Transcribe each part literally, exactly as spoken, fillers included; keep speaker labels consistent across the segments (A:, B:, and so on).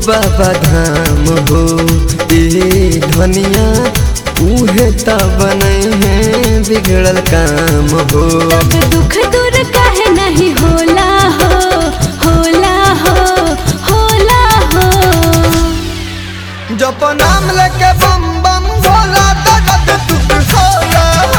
A: बाबा धाम हो ए धनिया उहे त बनै है बिगड़ल काम हो।
B: तब दुख दूर काहे नहीं होला हो होला हो होला हो।
A: जप नाम लेके बम बम भोला दर्द दुख होला हो।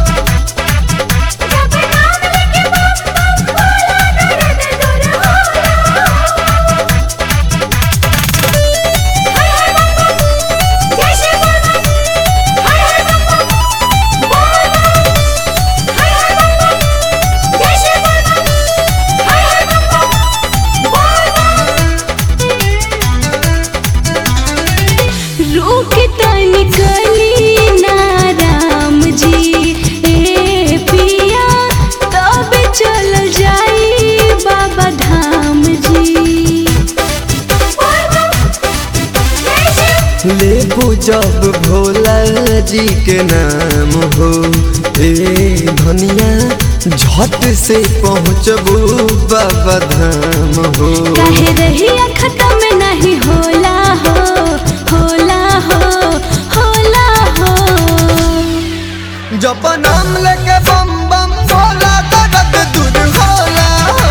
A: लेबू जब भोला जी के नाम हो ए धनिया झट से पहुँचबू बाबा धाम हो।
B: काहे रहिया खत्म नहीं होला हो होला हो होला हो।
A: जप नाम लेके बम बम भोला दर्द दूर होला हो।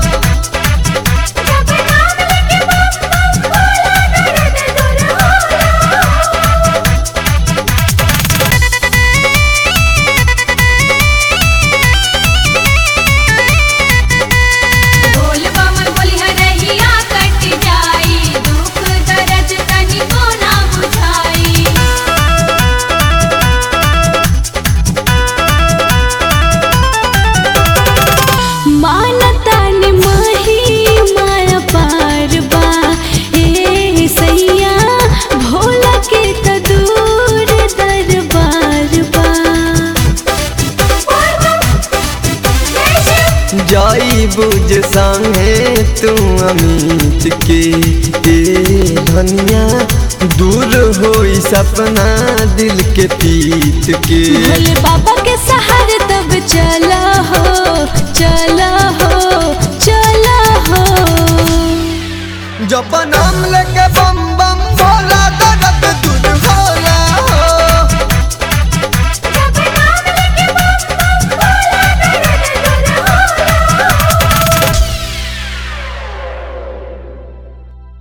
A: जाई बुझ संगे तू अमित के ए धनिया दूर होई सपना दिल के पीत के।
B: भोले बाबा के सहारे तब चल